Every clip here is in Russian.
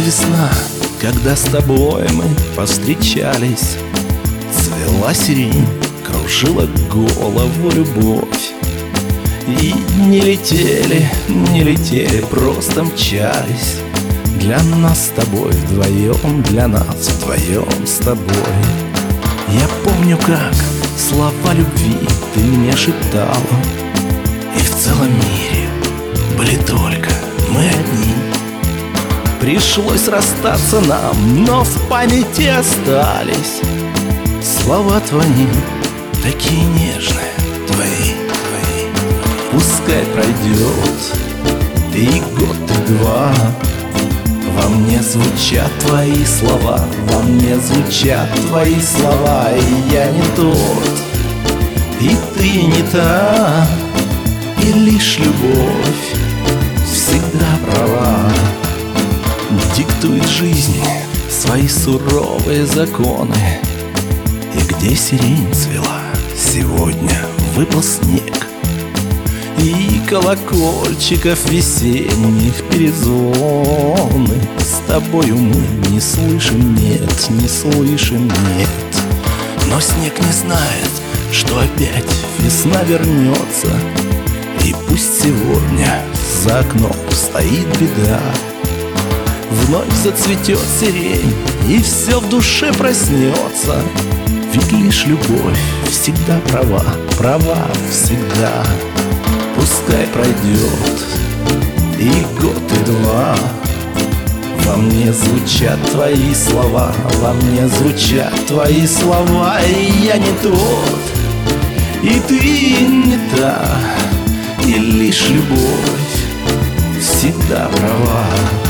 весна, когда с тобой мы повстречались. Цвела сирень, кружила голову любовь. И не летели, просто мчались. Для нас с тобой вдвоем, для нас вдвоем с тобой. Я помню, как слова любви ты мне шептала, и в целом мире были только мы одни. Пришлось расстаться нам, но в памяти остались слова твои, такие нежные, твои. Пускай пройдет и год, и два, во мне звучат твои слова, во мне звучат твои слова. И я не тот, и ты не та, и лишь любовь всегда права. Диктует жизнь свои суровые законы. И где сирень цвела, сегодня выпал снег. И колокольчиков весенних перезвоны с тобою мы не слышим, нет, не слышим, нет. Но снег не знает, что опять весна вернется. И пусть сегодня за окном стоит беда, вновь зацветет сирень, и все в душе проснется. Ведь лишь любовь всегда права, права всегда. Пускай пройдет и год, и два, во мне звучат твои слова, во мне звучат твои слова. И я не тот, и ты не та, и лишь любовь всегда права.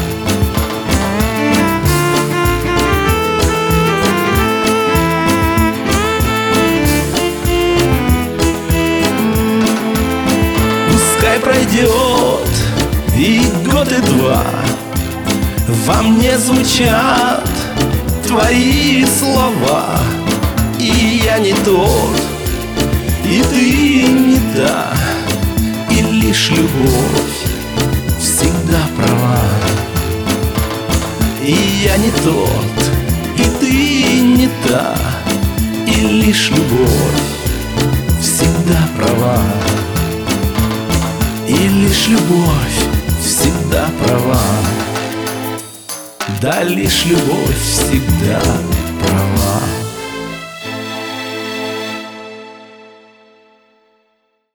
Пускай пройдет и год, и два, во мне звучат твои слова. И я не тот, и ты не та, и лишь любовь всегда права. И я не тот, и ты не та, и лишь любовь всегда права. И лишь любовь всегда права. Да, лишь любовь всегда права.